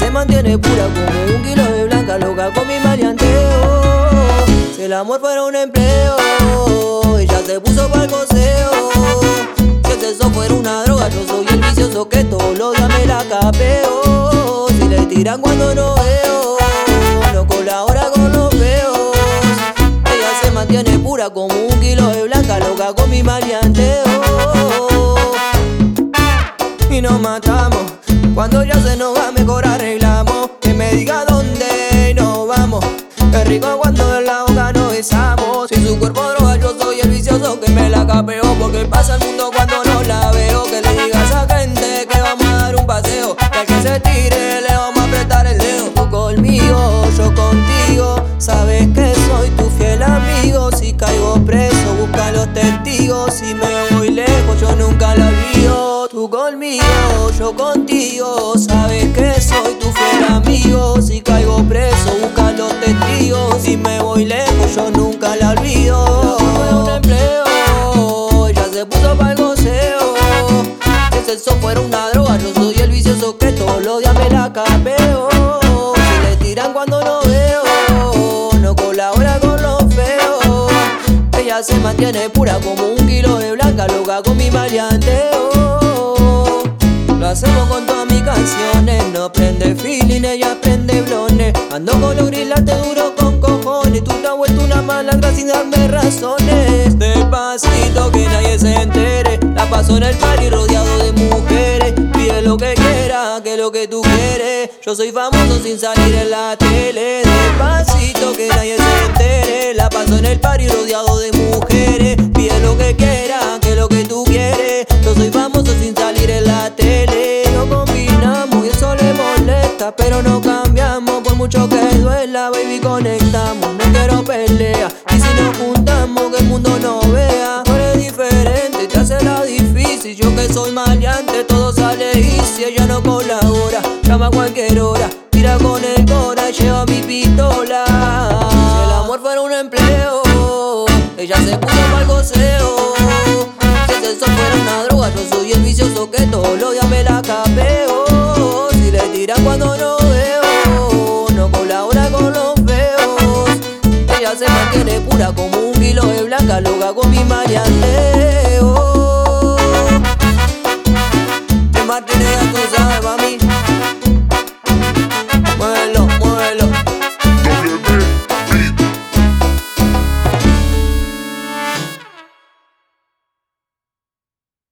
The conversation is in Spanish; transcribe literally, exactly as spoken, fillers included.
se mantiene pura como un kilo de blanca, loca con mi maleanteo. Si el amor fuera un empleo, ella se puso pa'l coseo. Si el sexo fuera una droga, yo soy el vicioso que todos los días me la capeo. Si le tiran cuando no veo, no colabora con los feos. Ella se mantiene pura como un kilo de blanca, loca con mi maleanteo. Y nos matamos, cuando ya se nos va mejor arreglamos. Que me diga dónde nos vamos, qué rico cuando en la boca nos besamos. Si su cuerpo droga, yo soy el vicioso que me la capeo. Porque pasa el mundo cuando no la veo. Que le diga a esa gente que vamos a dar un paseo, que al que se tire le vamos a apretar el dedo. Tú conmigo, yo contigo, sabes que soy tu fiel amigo. Si caigo preso, busca los testigos. Si me voy lejos, yo nunca la olvido. Tú conmigo, yo contigo, sabes que soy tu fiel amigo. Si caigo preso, busca los testigos. Si me voy lejos, yo nunca la olvido. Fue un empleo, ella se puso pa'l goceo. Si el sexo fuera una droga, yo soy el vicioso que todos los días me la capeo. Si le tiran cuando no veo, no colabora con los feos. Ella se mantiene pura como un kilo de blanca, loca con mi maleanteo. Lo hacemos con todas mis canciones, no prende feeling, ella prende blones. Ando con los grilantes duro con cojones, tú te has vuelto una malandra sin darme razones. Despacito que nadie se entere, la paso en el party rodeado de mujeres. Pide lo que quiera, que lo que tú quieres, yo soy famoso sin salir en la tele. Despacito que nadie se entere, la paso en el party rodeado de mujeres. Pide lo que quiera, que lo que tú quieres, yo soy famoso sin salir en la tele. No combinamos y eso le molesta, pero no cambiamos por mucho que duela, baby, conectamos. No quiero pelea, y si nos juntamos que el mundo nos vea. Tú eres diferente, te hace la difícil. Yo que soy maleante, todo sale y si ella no colabora, llama a cualquier hora, tira con el cora y lleva mi pistola. Si el amor fuera un empleo, ella se puso pa'l goceo. Si el sexo fuera una droga, yo soy el vicioso que todos los días me la capeo. Si le tiran cuando no veo, no colabora con los feos. Ella se mantiene pura como un kilo de blanca, loca con mi maleanteo.